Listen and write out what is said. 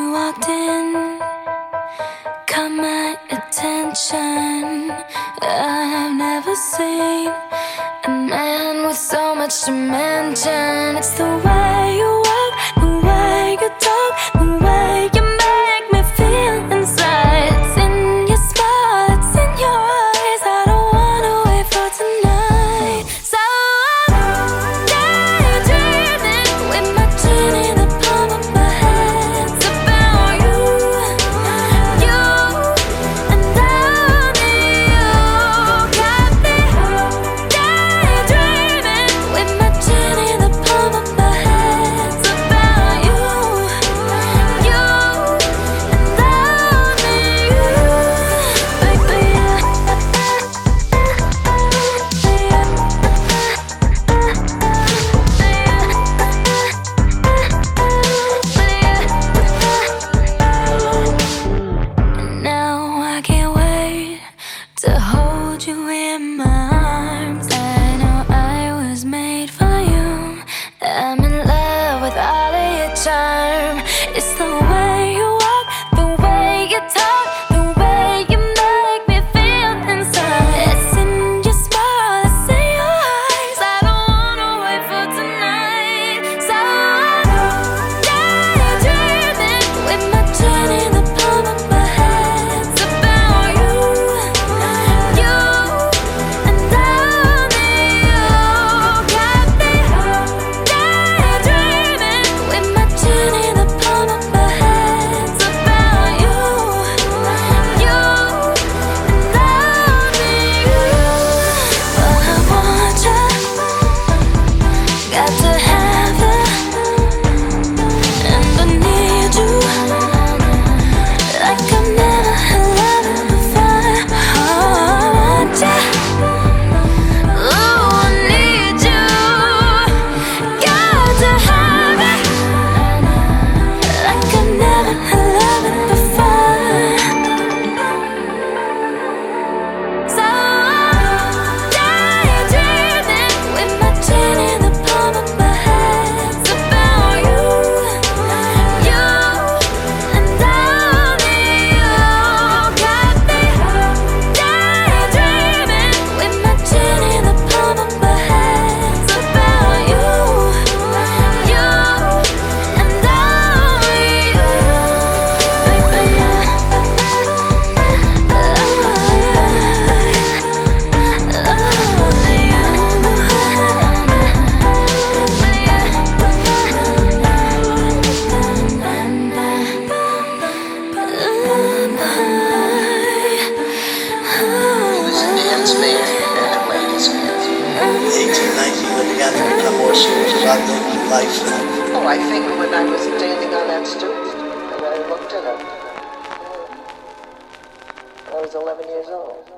you walked in caught my attention. I've never seen a man with so much dimension. It's the way you walk, the way you talk, the way you make me feel inside. It's in your smile, it's in your eyes. I don't wanna wait for tonight. So I'm daydreaming with my chin in the palm of my hands about you, you, and only you. Got me daydreaming with my chin in the palm of my hands about you, you, and only you, baby. Now I can't wait to hold you in my arms. I know I was made for you. I'm in love with all of your charm. It's the way you walk, the way you talk, the way you make me feel inside. It's in your smile, it's in your eyes. I don't wanna wait for tonight. So I'm daydreaming with my chin in the palm of my hands about you, you, and only you. Got me daydreaming with my chin in the palm of my hands about you, you, and only you. But I want you, got to have you, and I need you like I've never had loved before. I want you, oh, I need you, got to have it like I've never had loved before. So I'm daydreaming with my chin in the palm of my hands about you, you, and only you. Got me daydreaming with my chin in the palm of my hands about you, you, and only you, baby. Man's man and ladies' man. 1819 when began to become more serious about living life. Oh, I think when I was standing on that stoop and I looked at him, I was 11 years old.